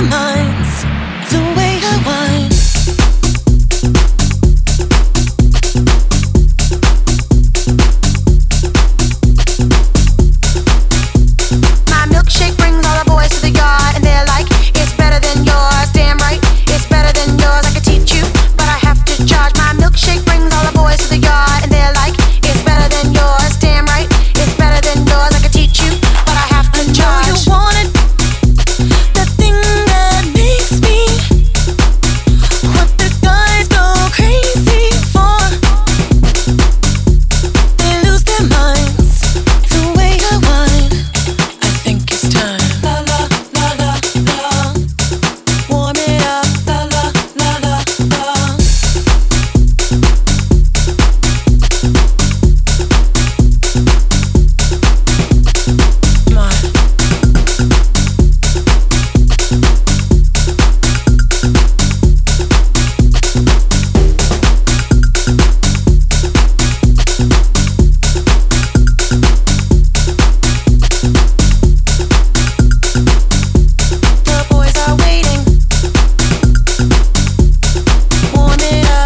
minds the way I whine. My milkshake brings all the boys to the yard, and they're like, it's better than yours. Damn right, it's better than yours. I could teach you, but I have to charge. My milkshake brings all the boys to the yard, and they're like, it's better than yours. Damn right, it's better than yours. I could teach you, but I have to charge. You want it, the thing that makes me what the guys go crazy for. They lose their minds the way I whine. I think it's time. La la la la la. Warm it up. La la la la la. Come on. The boys are waiting. Warm it up.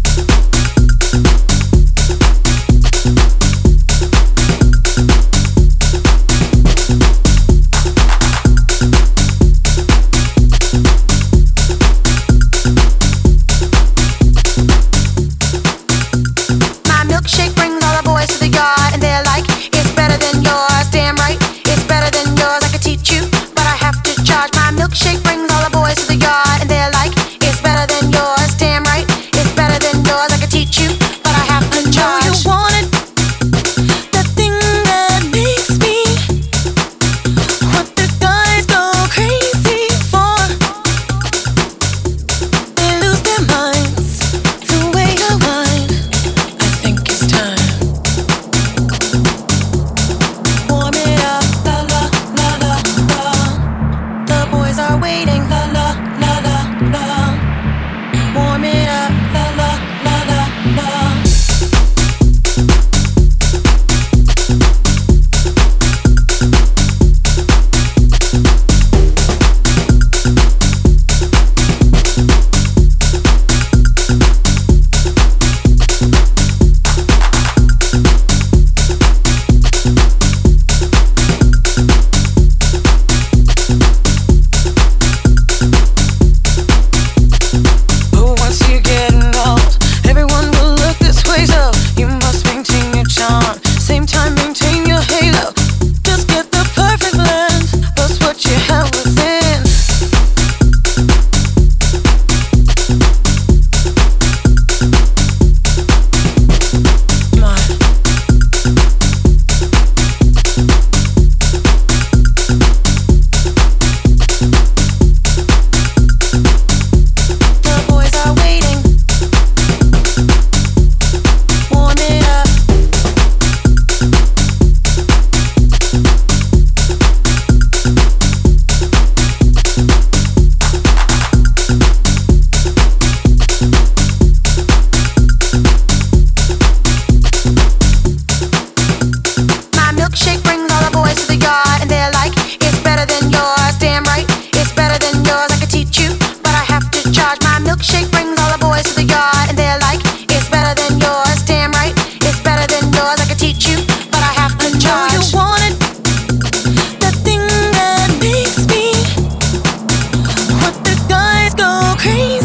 My milkshake brings all the boys to the yard, and they're like, it's better than yours. Damn right, it's better than yours. I could teach you, but I have to charge. My milkshake brings all the boys to the yard, and they're like, it's better than yours. Damn right, it's better than yours. I could teach you, but I have to charge. You want it, the thing that makes me what the guys go crazy for. They lose their minds the way I whine. I think it's time. Warm it up. La la la la la. The boys are waiting. La la la la la. Warm it up. La la la la la. Who wants to get involved? Everyone will look this way, so you must maintain your charm. Same time, maintain your halo. Just get the perfect blend. That's what you have within. Come on. The boys are waiting. Warm it up. My milkshake brings all the boys to the yard, and they're like, it's better than yours. Damn right, it's better than yours. I could teach you, but I have to charge. My milkshake brings all the boys to the yard, and they're like, it's better than yours. Damn right, it's better than yours. I could teach you, but I have to charge. You want it, the thing that makes me what the guys go crazy